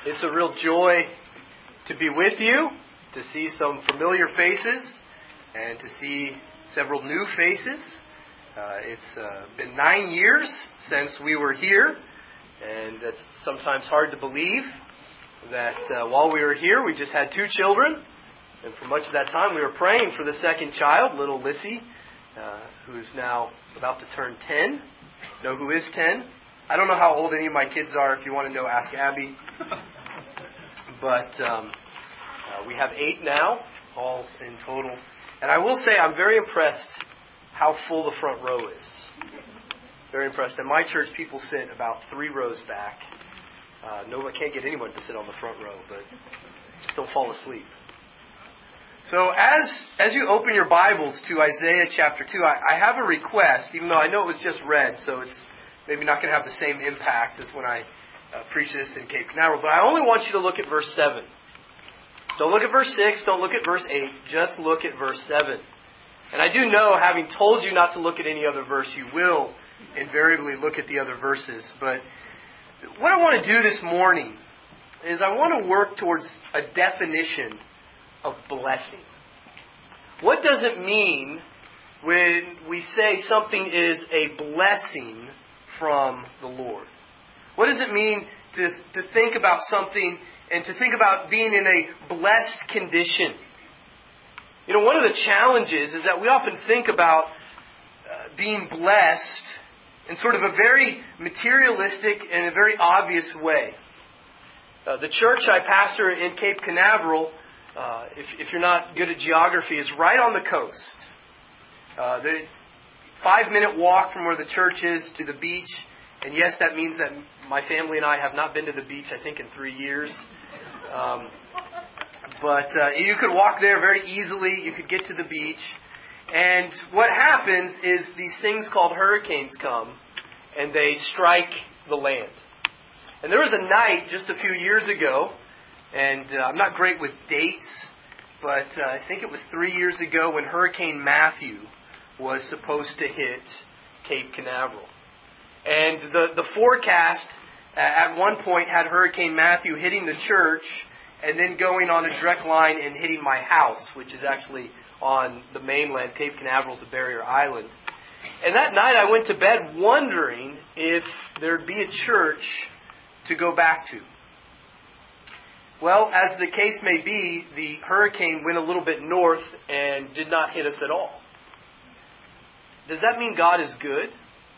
It's a real joy to be with you, to see some familiar faces, and to see several new faces. It's been 9 years since we were here, and it's sometimes hard to believe that while we were here, we just had 2 children, and for much of that time we were praying for the second child, little Lissy, who's now about to turn 10. Know who is 10? I don't know how old any of my kids are. If you want to know, ask Abby. But we have 8 now, all in total. And I will say I'm very impressed how full the front row is. Very impressed. At my church, people sit about 3 rows back. No, I can't get anyone to sit on the front row, but just don't fall asleep. So as you open your Bibles to Isaiah chapter 2, I have a request, even though I know it was just read, so it's maybe not going to have the same impact as when I preach this in Cape Canaveral. But I only want you to look at verse 7. Don't look at verse 6. Don't look at verse 8. Just look at verse 7. And I do know, having told you not to look at any other verse, you will invariably look at the other verses. But what I want to do this morning is I want to work towards a definition of blessing. What does it mean when we say something is a blessing from the Lord? What does it mean to think about something and to think about being in a blessed condition? You know, one of the challenges is that we often think about being blessed in sort of a very materialistic and a very obvious way. The church I pastor in Cape Canaveral, if you're not good at geography, is right on the coast. The 5-minute walk from where the church is to the beach. And yes, that means that my family and I have not been to the beach, I think, in 3 years. But you could walk there very easily. You could get to the beach. And what happens is these things called hurricanes come, and they strike the land. And there was a night just a few years ago, and I'm not great with dates, but I think it was 3 years ago when Hurricane Matthew was supposed to hit Cape Canaveral. And the forecast at one point had Hurricane Matthew hitting the church and then going on a direct line and hitting my house, which is actually on the mainland. Cape Canaveral is a barrier island. And that night I went to bed wondering if there'd be a church to go back to. Well, as the case may be, the hurricane went a little bit north and did not hit us at all. Does that mean God is good?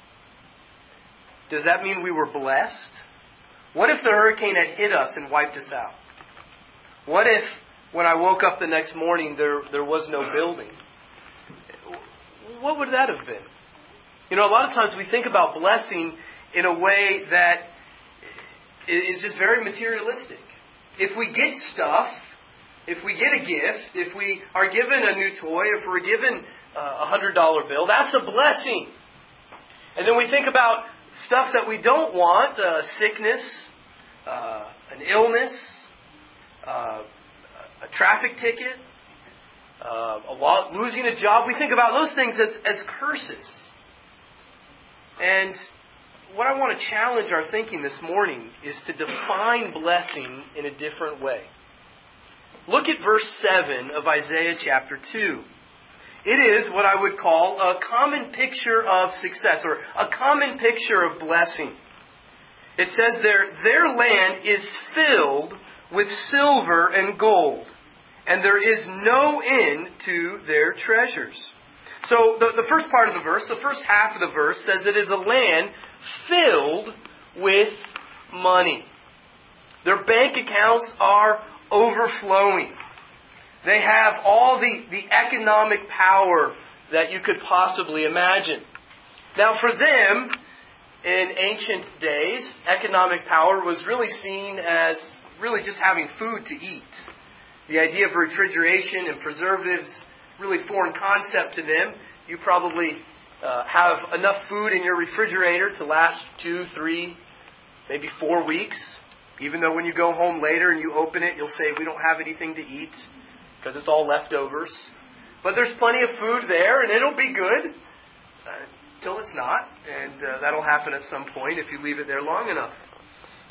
Does that mean we were blessed? What if the hurricane had hit us and wiped us out? What if, when I woke up the next morning, there was no building? What would that have been? You know, a lot of times we think about blessing in a way that is just very materialistic. If we get stuff, if we get a gift, if we are given a new toy, if we're given a $100 bill, that's a blessing. And then we think about stuff that we don't want, sickness, an illness, a traffic ticket, losing a job. We think about those things as curses. And what I want to challenge our thinking this morning is to define blessing in a different way. Look at verse 7 of Isaiah chapter 2. It is what I would call a common picture of success, or a common picture of blessing. It says their land is filled with silver and gold, and there is no end to their treasures. So the first part of the verse, the first half of the verse, says it is a land filled with money. Their bank accounts are overflowing. They have all the economic power that you could possibly imagine. Now for them, in ancient days, economic power was really seen as really just having food to eat. The idea of refrigeration and preservatives, really foreign concept to them. You probably have enough food in your refrigerator to last 2, 3, maybe 4 weeks. Even though when you go home later and you open it, you'll say, we don't have anything to eat because it's all leftovers. But there's plenty of food there and it'll be good till it's not. And that'll happen at some point if you leave it there long enough.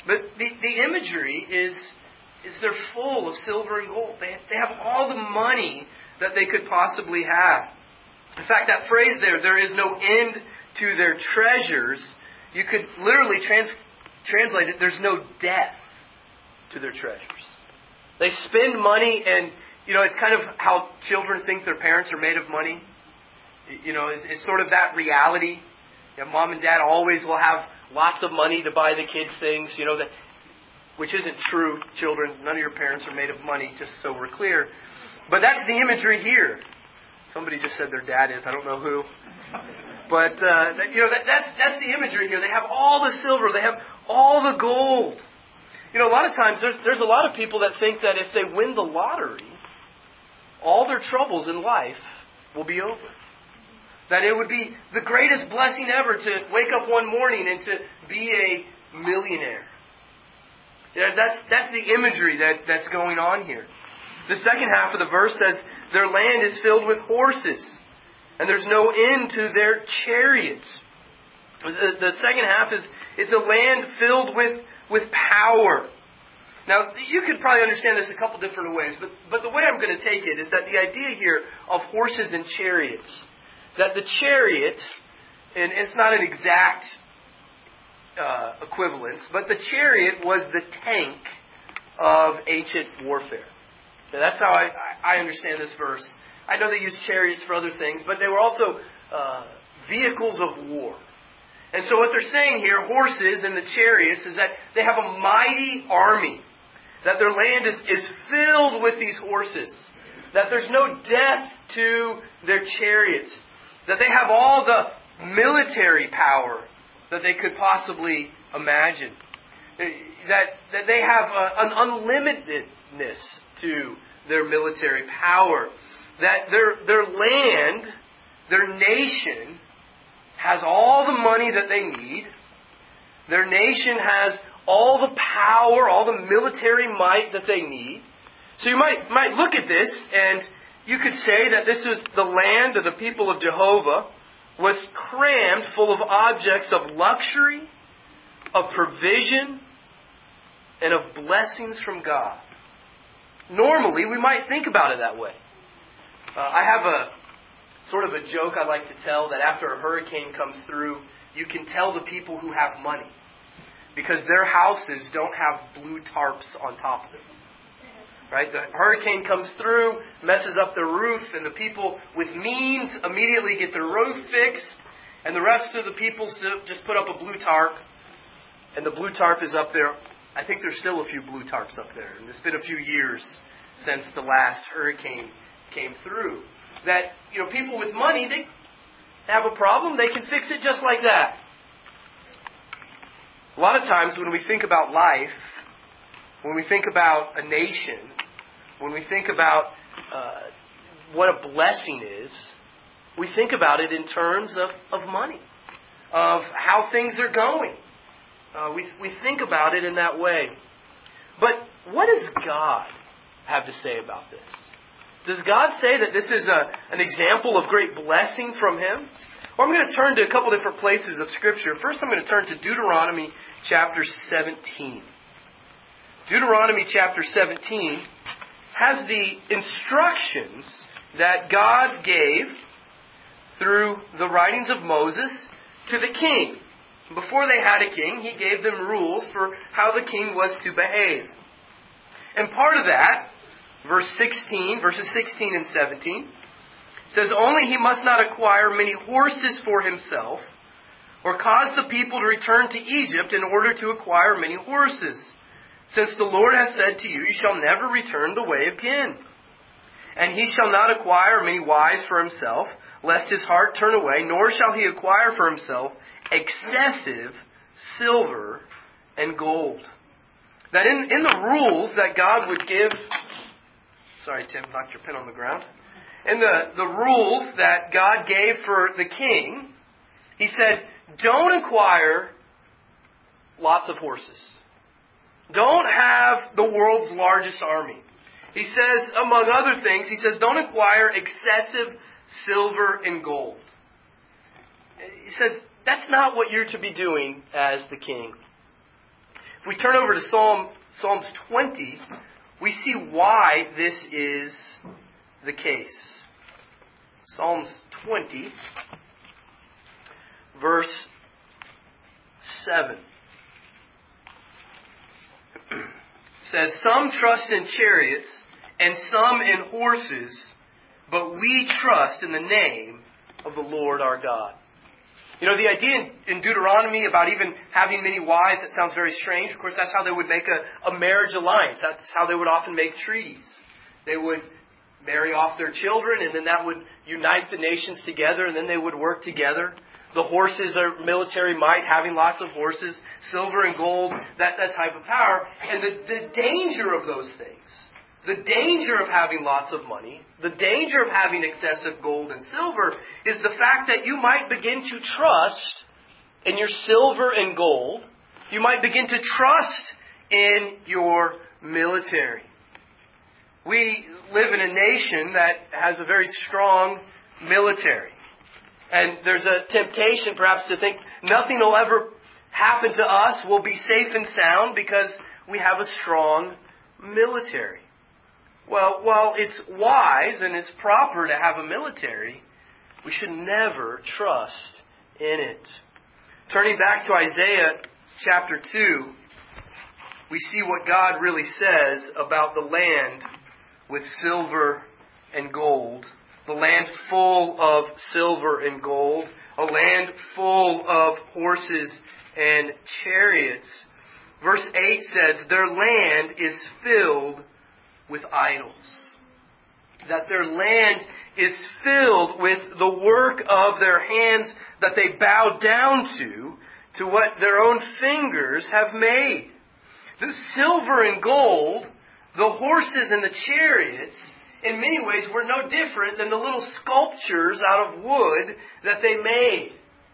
But the imagery is they're full of silver and gold. They have all the money that they could possibly have. In fact, that phrase there is no end to their treasures, you could literally translate it, there's no death to their treasures. They spend money, and it's kind of how children think their parents are made of money. It's sort of that reality. Mom and dad always will have lots of money to buy the kids things, which isn't true, children. None of your parents are made of money, just so we're clear. But that's the imagery here. Somebody just said their dad is. I don't know who. But, that's the imagery here. They have all the silver. They have all the gold. A lot of times there's a lot of people that think that if they win the lottery, all their troubles in life will be over. That it would be the greatest blessing ever to wake up one morning and to be a millionaire. That's the imagery that's going on here. The second half of the verse says, their land is filled with horses, and there's no end to their chariots. The second half is a land filled with power. Now, you could probably understand this a couple different ways, but the way I'm going to take it is that the idea here of horses and chariots, that the chariot, and it's not an exact equivalence, but the chariot was the tank of ancient warfare. Now, that's how I understand this verse. I know they used chariots for other things, but they were also vehicles of war. And so what they're saying here, horses and the chariots, is that they have a mighty army. That their land is filled with these horses. That there's no death to their chariots. That they have all the military power that they could possibly imagine. That they have an unlimitedness to their military power. That their land, their nation, has all the money that they need. Their nation has all the power, all the military might that they need. So you might look at this and you could say that this is the land of the people of Jehovah was crammed full of objects of luxury, of provision, and of blessings from God. Normally, we might think about it that way. I have a sort of a joke I like to tell that after a hurricane comes through, you can tell the people who have money because their houses don't have blue tarps on top of them. Right? The hurricane comes through, messes up their roof, and the people with means immediately get their roof fixed, and the rest of the people just put up a blue tarp, and the blue tarp is up there. I think there's still a few blue tarps up there, and it's been a few years since the last hurricane came through. That, people with money, they have a problem, they can fix it just like that. A lot of times when we think about life, when we think about a nation, when we think about what a blessing is, we think about it in terms of money, of how things are going. We think about it in that way. But what does God have to say about this? Does God say that this is an example of great blessing from Him? Well, I'm going to turn to a couple different places of Scripture. First, I'm going to turn to Deuteronomy chapter 17. Deuteronomy chapter 17 has the instructions that God gave through the writings of Moses to the king. Before they had a king, he gave them rules for how the king was to behave. And part of that, verses 16 and 17, says, only he must not acquire many horses for himself, or cause the people to return to Egypt in order to acquire many horses. Since the Lord has said to you, you shall never return the way again. And he shall not acquire many wives for himself, lest his heart turn away, nor shall he acquire for himself excessive silver and gold. That in the rules that God would give... Sorry, Tim, knocked your pen on the ground. In the rules that God gave for the king, he said, don't acquire lots of horses. Don't have the world's largest army. He says, among other things, he says, don't acquire excessive silver and gold. He says, that's not what you're to be doing as the king. we turn over to Psalms 20, we see why this is the case. Psalms 20, verse 7. Says, "Some trust in chariots and some in horses, but we trust in the name of the Lord our God." You know, the idea in Deuteronomy about even having many wives, that sounds very strange. Of course, that's how they would make a marriage alliance. That's how they would often make treaties. They would marry off their children, and then that would unite the nations together, and then they would work together. The horses are military might, having lots of horses, silver and gold, that type of power. And the danger of those things, the danger of having lots of money, the danger of having excessive gold and silver, is the fact that you might begin to trust in your silver and gold. You might begin to trust in your military. We live in a nation that has a very strong military. And there's a temptation perhaps to think nothing will ever happen to us. We'll be safe and sound because we have a strong military. Well, while it's wise and it's proper to have a military, we should never trust in it. Turning back to Isaiah chapter 2, we see what God really says about the land with silver and gold. The land full of silver and gold. A land full of horses and chariots. Verse 8 says, "Their land is filled with idols." That their land is filled with the work of their hands that they bow down to what their own fingers have made. The silver and gold, the horses and the chariots, in many ways were no different than the little sculptures out of wood that they made.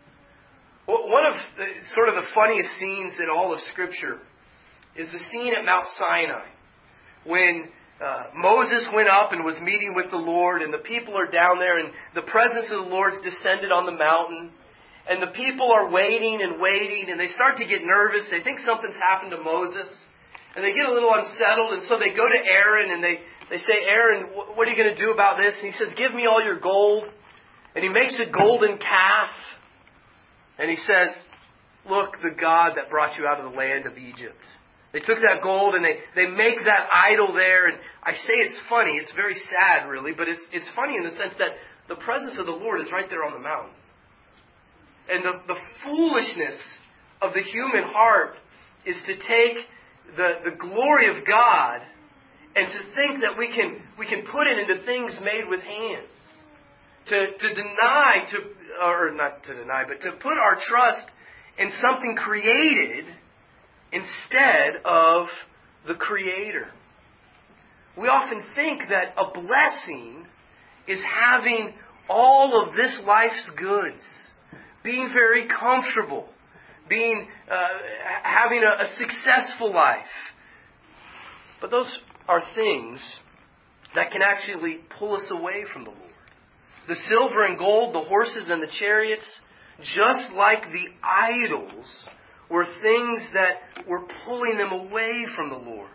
One of the funniest scenes in all of Scripture is the scene at Mount Sinai, when Moses went up and was meeting with the Lord, and the people are down there, and the presence of the Lord's descended on the mountain, and the people are waiting, and they start to get nervous. They think something's happened to Moses, and they get a little unsettled, and so they go to Aaron, and they say, "Aaron, what are you going to do about this?" And he says, "Give me all your gold." And he makes a golden calf, and he says, "Look, the God that brought you out of the land of Egypt." They took that gold and they make that idol there. And I say it's funny. It's very sad, really. But it's funny in the sense that the presence of the Lord is right there on the mountain. And the foolishness of the human heart is to take the glory of God and to think that we can put it into things made with hands. To put our trust in something created instead of the Creator. We often think that a blessing is having all of this life's goods, being very comfortable, having a successful life. But those are things that can actually pull us away from the Lord. The silver and gold, the horses and the chariots, just like the idols, were things that were pulling them away from the Lord.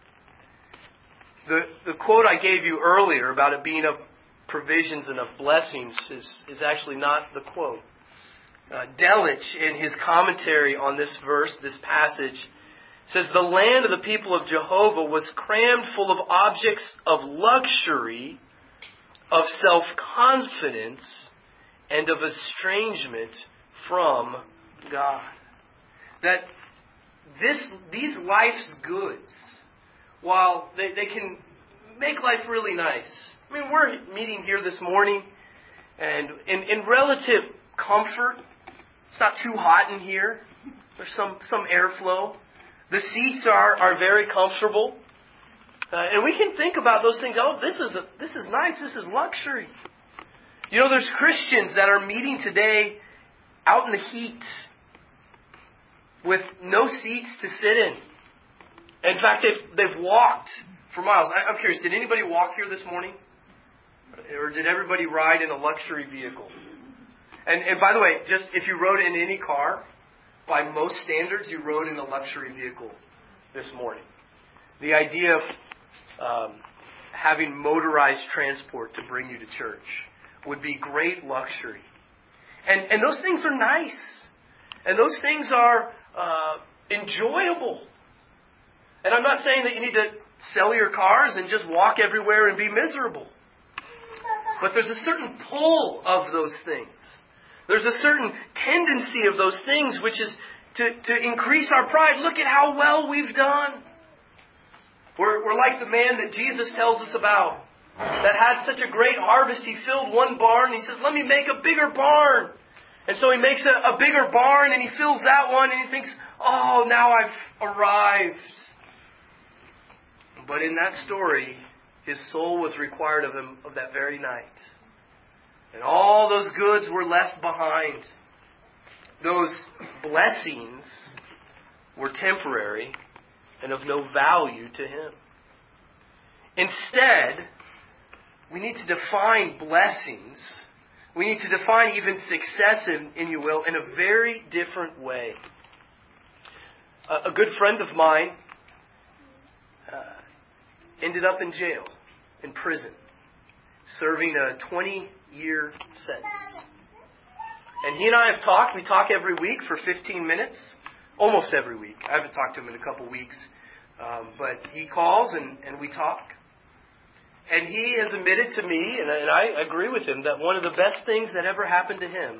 The quote I gave you earlier about it being of provisions and of blessings is actually not the quote. Delitzsch, in his commentary on this verse, this passage, says, "The land of the people of Jehovah was crammed full of objects of luxury, of self-confidence, and of estrangement from God." That these life's goods, while they can make life really nice. I mean, we're meeting here this morning, and in relative comfort, it's not too hot in here. There's some airflow. The seats are very comfortable. And we can think about those things. Oh, this is nice. This is luxury. You know, there's Christians that are meeting today out in the heat with no seats to sit in. In fact, they've walked for miles. I'm curious, did anybody walk here this morning? Or did everybody ride in a luxury vehicle? And by the way, just if you rode in any car, by most standards, you rode in a luxury vehicle. this morning. The idea of having motorized transport to bring you to church would be great luxury. And those things are nice. And those things are enjoyable. And I'm not saying that you need to sell your cars and just walk everywhere and be miserable. But there's a certain pull of those things. There's a certain tendency of those things which is to increase our pride. Look at how well we've done. We're like the man that Jesus tells us about that had such a great harvest. He filled one barn. He says, let me make a bigger barn. And so he makes a bigger barn and he fills that one and he thinks, oh, now I've arrived. But in that story, his soul was required of him of that very night. And all those goods were left behind. Those blessings were temporary and of no value to him. Instead, we need to define blessings. We need to define even success, in you will, in a very different way. A good friend of mine ended up in jail, in prison, serving a 20-year sentence. And he and I have talked. We talk every week for 15 minutes. Almost every week. I haven't talked to him in a couple weeks. But he calls and we talk. And he has admitted to me, and I agree with him, that one of the best things that ever happened to him,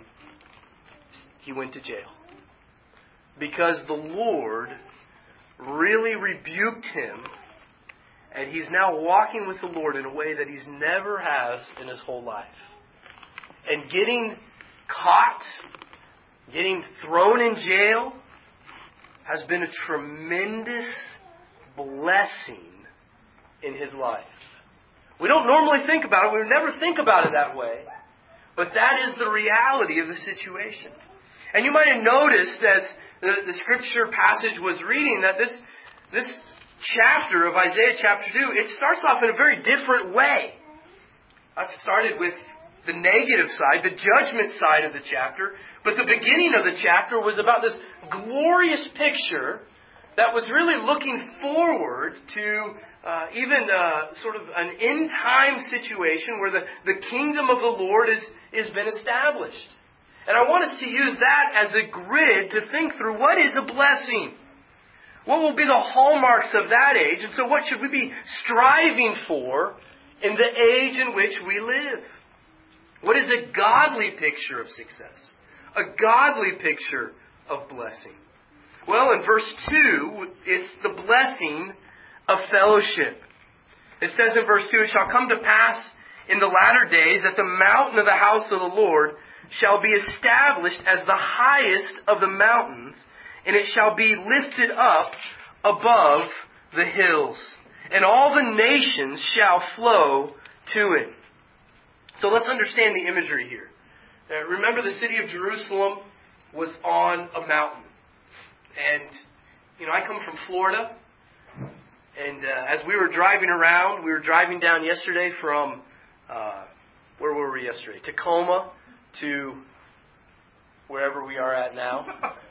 he went to jail. Because the Lord really rebuked him. And he's now walking with the Lord in a way that he's never has in his whole life. And getting caught, getting thrown in jail, has been a tremendous blessing in his life. We don't normally think about it. We would never think about it that way. But that is the reality of the situation. And you might have noticed as the scripture passage was reading that this chapter of Isaiah chapter 2, it starts off in a very different way. I've started with the negative side, the judgment side of the chapter, but the beginning of the chapter was about this glorious picture that was really looking forward to even sort of an end-time situation where the kingdom of the Lord is been established. And I want us to use that as a grid to think through what is a blessing. What will be the hallmarks of that age? And so what should we be striving for in the age in which we live? What is a godly picture of success? A godly picture of blessing? Well, in verse 2, it's the blessing of fellowship. It says in verse 2, it shall come to pass in the latter days that the mountain of the house of the Lord shall be established as the highest of the mountains, and it shall be lifted up above the hills, and all the nations shall flow to it. So let's understand the imagery here. Remember, the city of Jerusalem was on a mountain. And, I come from Florida. And as we were driving around, we were driving down yesterday from, where were we yesterday? Tacoma to wherever we are at now.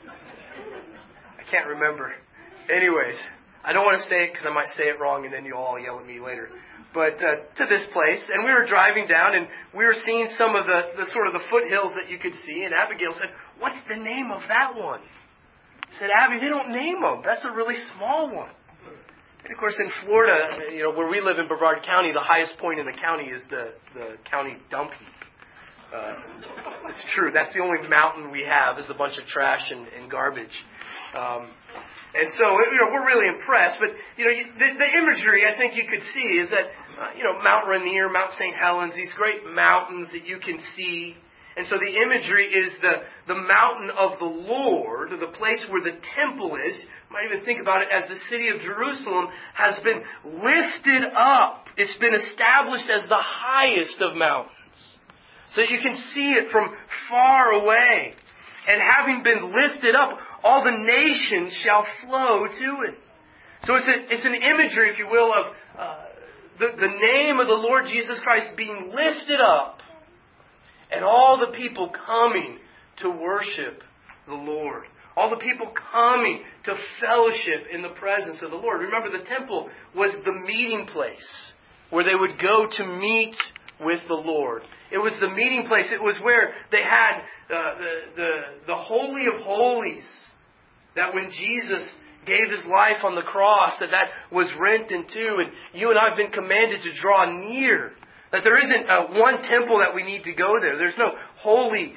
I can't remember. Anyways, I don't want to say it because I might say it wrong and then you'll all yell at me later. But to this place, and we were driving down and we were seeing some of the sort of the foothills that you could see. And Abigail said, "What's the name of that one?" I said, "Abby, they don't name them. That's a really small one." And of course, in Florida, where we live in Brevard County, the highest point in the county is the county dump heap. It's true. That's the only mountain we have is a bunch of trash and garbage. And so, we're really impressed. But, the imagery I think you could see is that, Mount Rainier, Mount St. Helens, these great mountains that you can see. And so the imagery is the mountain of the Lord, the place where the temple is. You might even think about it as the city of Jerusalem has been lifted up. It's been established as the highest of mountains. So that you can see it from far away. And having been lifted up, all the nations shall flow to it. So it's an imagery, if you will, of the name of the Lord Jesus Christ being lifted up. And all the people coming to worship the Lord. All the people coming to fellowship in the presence of the Lord. Remember, the temple was the meeting place where they would go to meet with the Lord. It was the meeting place. It was where they had the Holy of Holies. That when Jesus gave His life on the cross, that was rent in two. And you and I have been commanded to draw near. That there isn't one temple that we need to go there. There's no holy...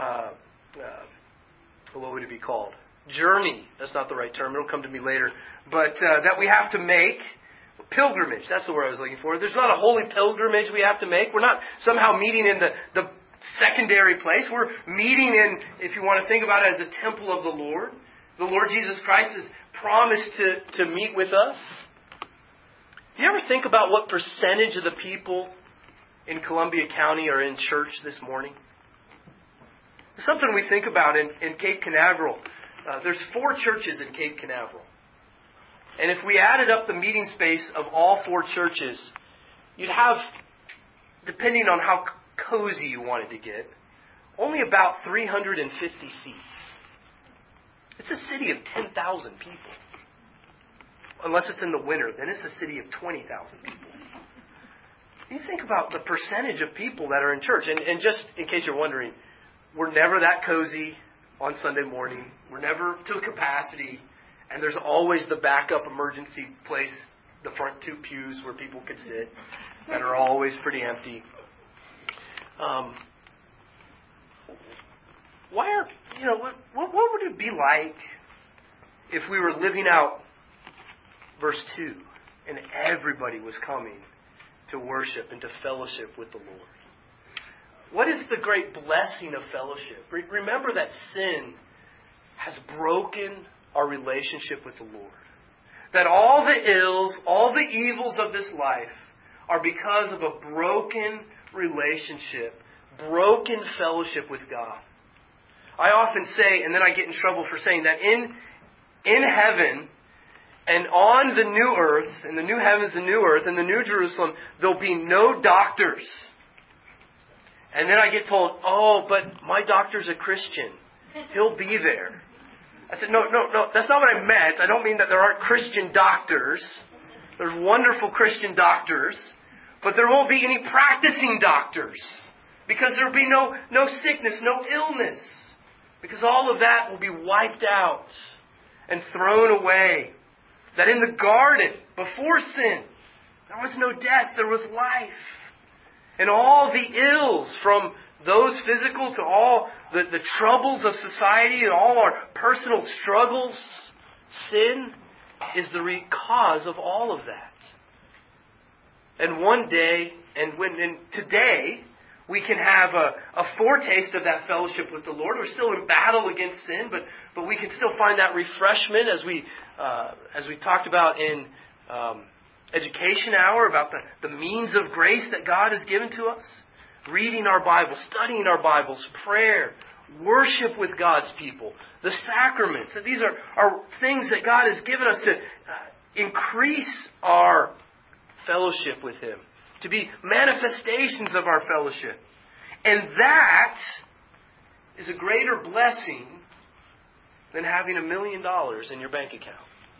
what would it be called? Journey. That's not the right term. It'll come to me later. But that we have to make. Pilgrimage. That's the word I was looking for. There's not a holy pilgrimage we have to make. We're not somehow meeting in the secondary place. We're meeting in, if you want to think about it, as a temple of the Lord. The Lord Jesus Christ has promised to meet with us. Do you ever think about what percentage of the people in Columbia County are in church this morning? It's something we think about in Cape Canaveral. There's 4 churches in Cape Canaveral. And if we added up the meeting space of all 4 churches, you'd have, depending on how cozy you wanted to get, only about 350 seats. It's a city of 10,000 people. Unless it's in the winter, then it's a city of 20,000 people. You think about the percentage of people that are in church. And just in case you're wondering, we're never that cozy on Sunday morning. We're never to capacity. And there's always the backup emergency place, the front 2 pews where people could sit, that are always pretty empty. What would it be like if we were living out verse 2 and everybody was coming to worship and to fellowship with the Lord? What is the great blessing of fellowship? Remember that sin has broken our relationship with the Lord. That all the ills, all the evils of this life are because of a broken relationship, broken fellowship with God. I often say, and then I get in trouble for saying that in heaven and on the new earth, in the new heavens and new earth, in the new Jerusalem, there'll be no doctors. And then I get told, oh, but my doctor's a Christian. He'll be there. I said, no, that's not what I meant. I don't mean that there aren't Christian doctors. There's wonderful Christian doctors. But there won't be any practicing doctors. Because there will be no sickness, no illness. Because all of that will be wiped out and thrown away. That in the garden, before sin, there was no death, there was life. And all the ills, from those physical to all the troubles of society and all our personal struggles, sin is the cause of all of that. And one day, and today, we can have a foretaste of that fellowship with the Lord. We're still in battle against sin, but we can still find that refreshment as we talked about in education hour, about the means of grace that God has given to us. Reading our Bible, studying our Bibles, prayer, worship with God's people, the sacraments. These are things that God has given us to increase our fellowship with Him, to be manifestations of our fellowship. And that is a greater blessing than having $1 million in your bank account.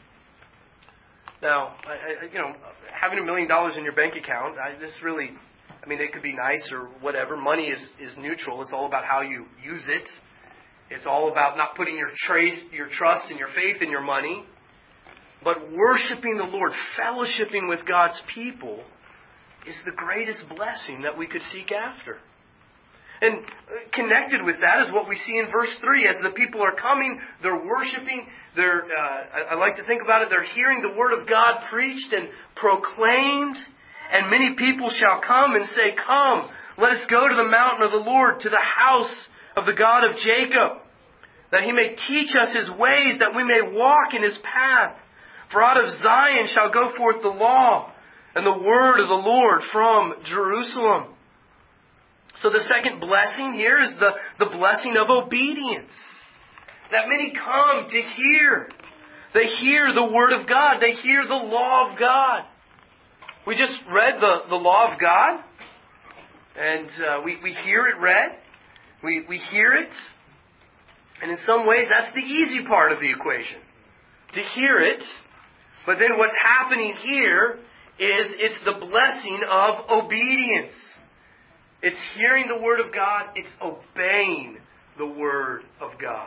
Now, having $1 million in your bank account, it could be nice or whatever. Money is neutral. It's all about how you use it. It's all about not putting your trust and your faith in your money. But worshiping the Lord, fellowshipping with God's people is the greatest blessing that we could seek after. And connected with that is what we see in verse 3. As the people are coming, they're worshiping. I like to think about it. They're hearing the Word of God preached and proclaimed. And many people shall come and say, "Come, let us go to the mountain of the Lord, to the house of the God of Jacob, that He may teach us His ways, that we may walk in His path. For out of Zion shall go forth the law and the word of the Lord from Jerusalem." So the second blessing here is the blessing of obedience. That many come to hear. They hear the Word of God. They hear the law of God. We just read the law of God. And we hear it read. We hear it. And in some ways, that's the easy part of the equation. To hear it. But then what's happening here is it's the blessing of obedience. It's hearing the Word of God. It's obeying the Word of God.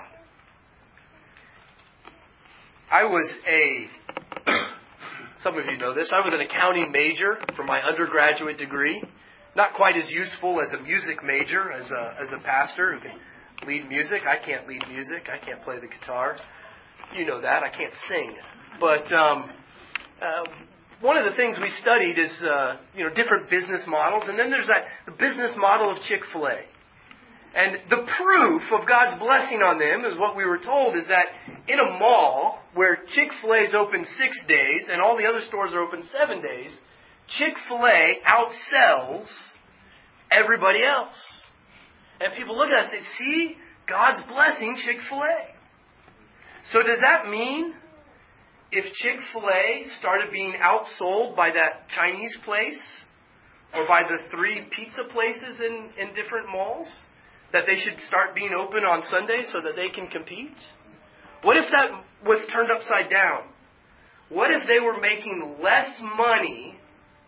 Some of you know this, I was an accounting major for my undergraduate degree. Not quite as useful as a music major, as a pastor who can lead music. I can't lead music. I can't play the guitar. You know that. I can't sing. But one of the things we studied is different business models, and then there's the business model of Chick-fil-A. And the proof of God's blessing on them is what we were told is that in a mall where Chick-fil-A is open 6 days and all the other stores are open 7 days, Chick-fil-A outsells everybody else. And people look at us and say, see, God's blessing Chick-fil-A. So does that mean if Chick-fil-A started being outsold by that Chinese place or by the 3 pizza places in different malls, that they should start being open on Sunday so that they can compete? What if that was turned upside down? What if they were making less money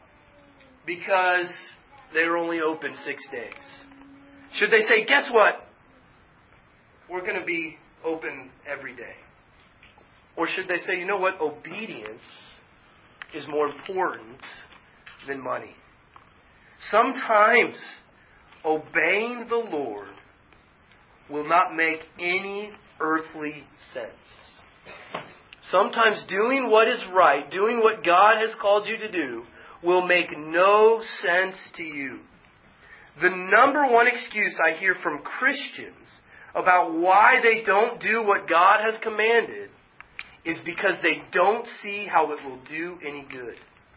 because they were only open 6 days? Should they say, guess what? We're going to be open every day. Or should they say, you know what? Obedience is more important than money. Sometimes obeying the Lord will not make any earthly sense. Sometimes doing what is right, doing what God has called you to do, will make no sense to you. The number one excuse I hear from Christians about why they don't do what God has commanded is because they don't see how it will do any good.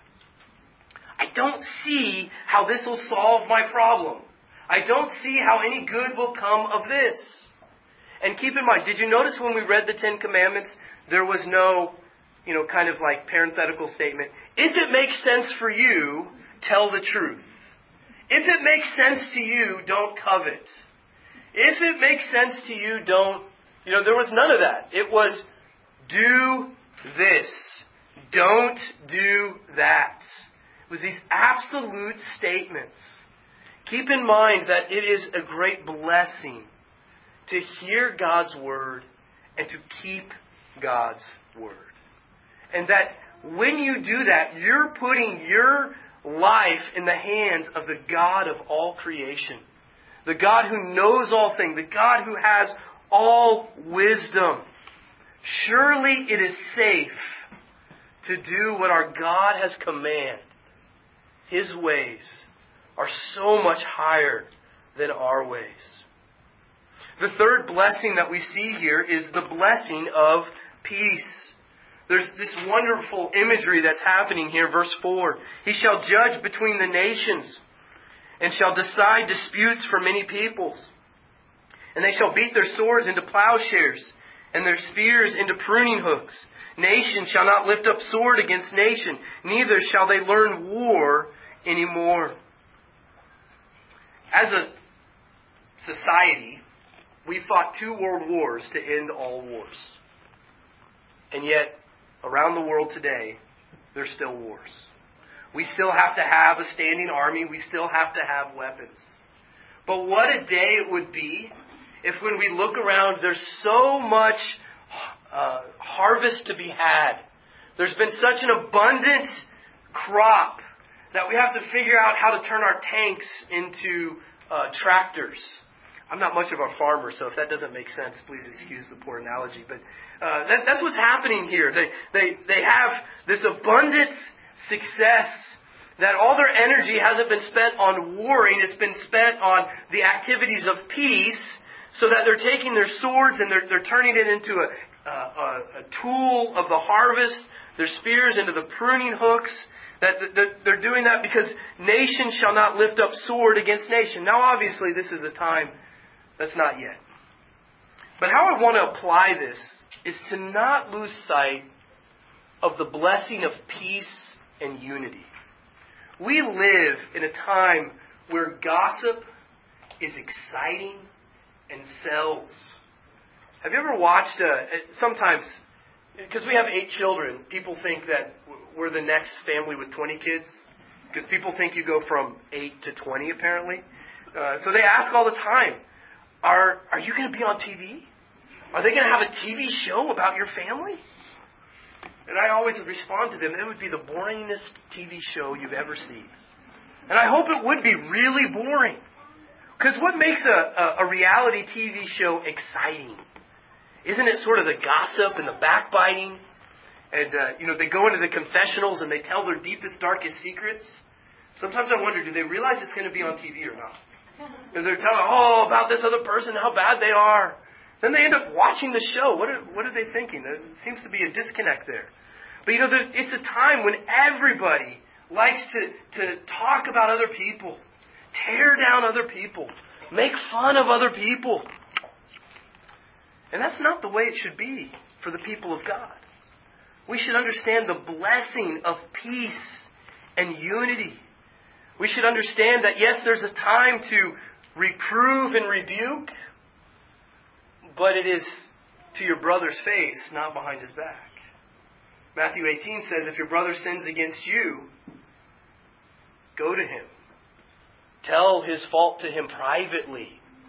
I don't see how this will solve my problem. I don't see how any good will come of this. And keep in mind, did you notice when we read the 10 Commandments, there was no, kind of like parenthetical statement. If it makes sense for you, tell the truth. If it makes sense to you, don't covet. If it makes sense to you, don't, there was none of that. It was, do this. Don't do that. It was these absolute statements. Keep in mind that it is a great blessing to hear God's Word and to keep God's Word. And that when you do that, you're putting your life in the hands of the God of all creation. The God who knows all things. The God who has all wisdom. Surely it is safe to do what our God has commanded. His ways are so much higher than our ways. The third blessing that we see here is the blessing of peace. There's this wonderful imagery that's happening here. Verse 4. He shall judge between the nations and shall decide disputes for many peoples. And they shall beat their swords into plowshares and their spears into pruning hooks. Nation shall not lift up sword against nation, neither shall they learn war anymore. As a society, we fought 2 world wars to end all wars. And yet, around the world today, there's still wars. We still have to have a standing army. We still have to have weapons. But what a day it would be if when we look around, there's so much harvest to be had. There's been such an abundant crop that we have to figure out how to turn our tanks into tractors. I'm not much of a farmer, so if that doesn't make sense, please excuse the poor analogy. But that's what's happening here. They have this abundant success that all their energy hasn't been spent on warring. It's been spent on the activities of peace, so that they're taking their swords and they're turning it into a tool of the harvest, their spears into the pruning hooks. That they're doing that because nation shall not lift up sword against nation. Now, obviously, this is a time that's not yet. But how I want to apply this is to not lose sight of the blessing of peace and unity. We live in a time where gossip is exciting and sells. Have you ever watched, sometimes, because we have 8 children, people think that we're the next family with 20 kids. Because people think you go from 8 to 20, apparently. So they ask all the time, are you going to be on TV? Are they going to have a TV show about your family? And I always respond to them, it would be the boringest TV show you've ever seen. And I hope it would be really boring. Because what makes a reality TV show exciting? Isn't it sort of the gossip and the backbiting? And, they go into the confessionals and they tell their deepest, darkest secrets. Sometimes I wonder, do they realize it's going to be on TV or not? Because they're telling, about this other person, how bad they are. Then they end up watching the show. What are they thinking? There seems to be a disconnect there. But it's a time when everybody likes to talk about other people, tear down other people, make fun of other people. And that's not the way it should be for the people of God. We should understand the blessing of peace and unity. We should understand that, yes, there's a time to reprove and rebuke, but it is to your brother's face, not behind his back. Matthew 18 says, if your brother sins against you, go to him. Tell his fault to him privately.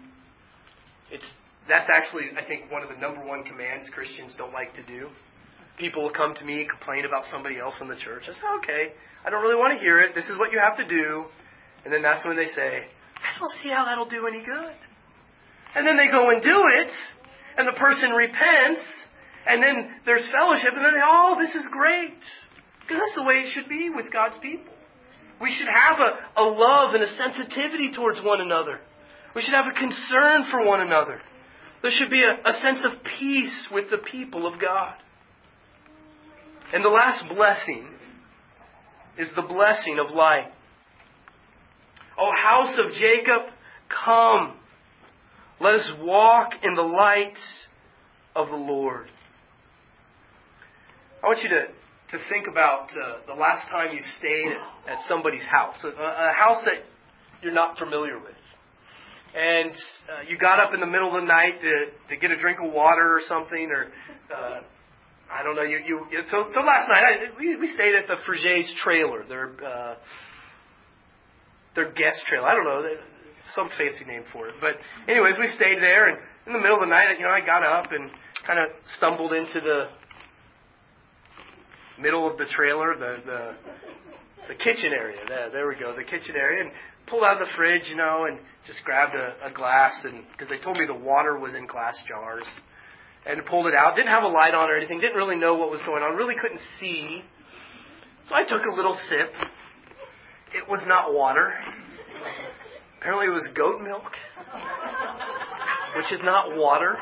That's actually, I think, one of the number one commands Christians don't like to do. People will come to me, complain about somebody else in the church. I say, okay, I don't really want to hear it. This is what you have to do. And then that's when they say, I don't see how that'll do any good. And then they go and do it, and the person repents, and then there's fellowship, and then this is great. Because that's the way it should be with God's people. We should have a love and a sensitivity towards one another. We should have a concern for one another. There should be a sense of peace with the people of God. And the last blessing is the blessing of light. O house of Jacob, come. Let us walk in the light of the Lord. I want you to think about the last time you stayed at somebody's house. A house that you're not familiar with. And you got up in the middle of the night to get a drink of water or something, or I don't know. So last night we stayed at the Frugé's trailer, their guest trailer. I don't know, some fancy name for it. But anyways, we stayed there, and in the middle of the night, I got up and kind of stumbled into the middle of the trailer, the kitchen area. There we go, the kitchen area, and pulled out of the fridge, and just grabbed a glass, and because they told me the water was in glass jars, and pulled it out. Didn't have a light on or anything. Didn't really know what was going on. Really couldn't see. So I took a little sip. It was not water. Apparently it was goat milk, which is not water.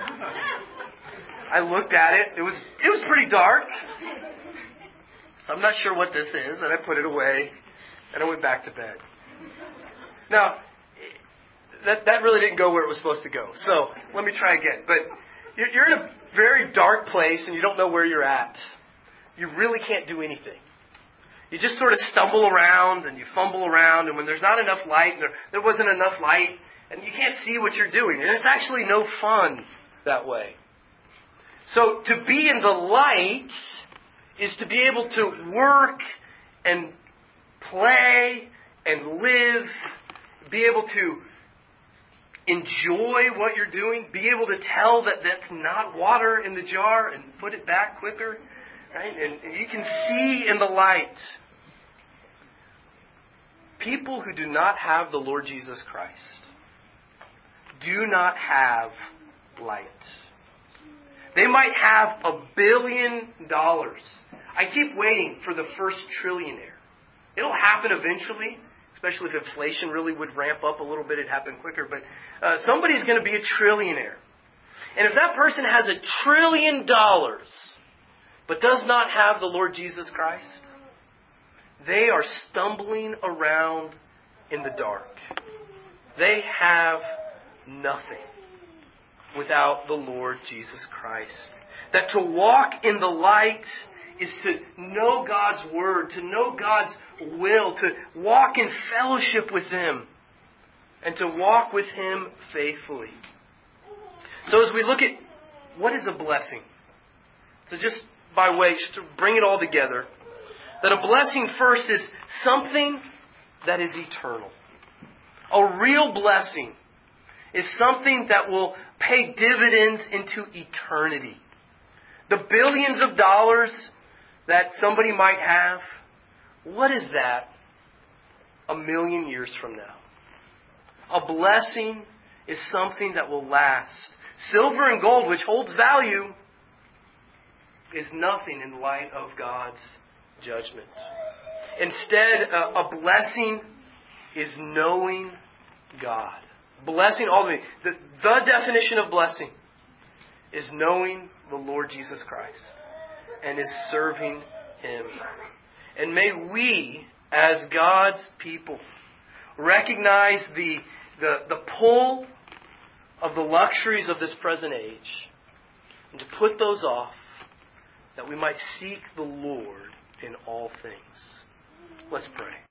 I looked at it. It was pretty dark. So I'm not sure what this is, and I put it away, and I went back to bed. Now, that really didn't go where it was supposed to go. So let me try again. But you're in a very dark place, and you don't know where you're at. You really can't do anything. You just sort of stumble around, and you fumble around, and when there's not enough light, and there wasn't enough light, and you can't see what you're doing. And it's actually no fun that way. So to be in the light is to be able to work and play and live, be able to enjoy what you're doing, be able to tell that that's not water in the jar and put it back quicker, right? And you can see in the light. People who do not have the Lord Jesus Christ do not have light. They might have $1 billion. I keep waiting for the first trillionaire. It'll happen eventually, especially if inflation really would ramp up a little bit. It'd happen quicker. But somebody's going to be a trillionaire. And if that person has $1 trillion, but does not have the Lord Jesus Christ, they are stumbling around in the dark. They have nothing without the Lord Jesus Christ. That to walk in the light is to know God's Word, to know God's will, to walk in fellowship with Him, and to walk with Him faithfully. So as we look at what is a blessing? So just by way, just to bring it all together, that a blessing first is something that is eternal. A real blessing is something that will pay dividends into eternity. The billions of dollars that somebody might have, what is that 1,000,000 years from now? A blessing is something that will last. Silver and gold, which holds value, is nothing in light of God's judgment. Instead, a blessing is knowing God. Blessing, all the way. The definition of blessing is knowing the Lord Jesus Christ and is serving Him. And may we, as God's people, recognize the pull of the luxuries of this present age and to put those off, that we might seek the Lord in all things. Let's pray.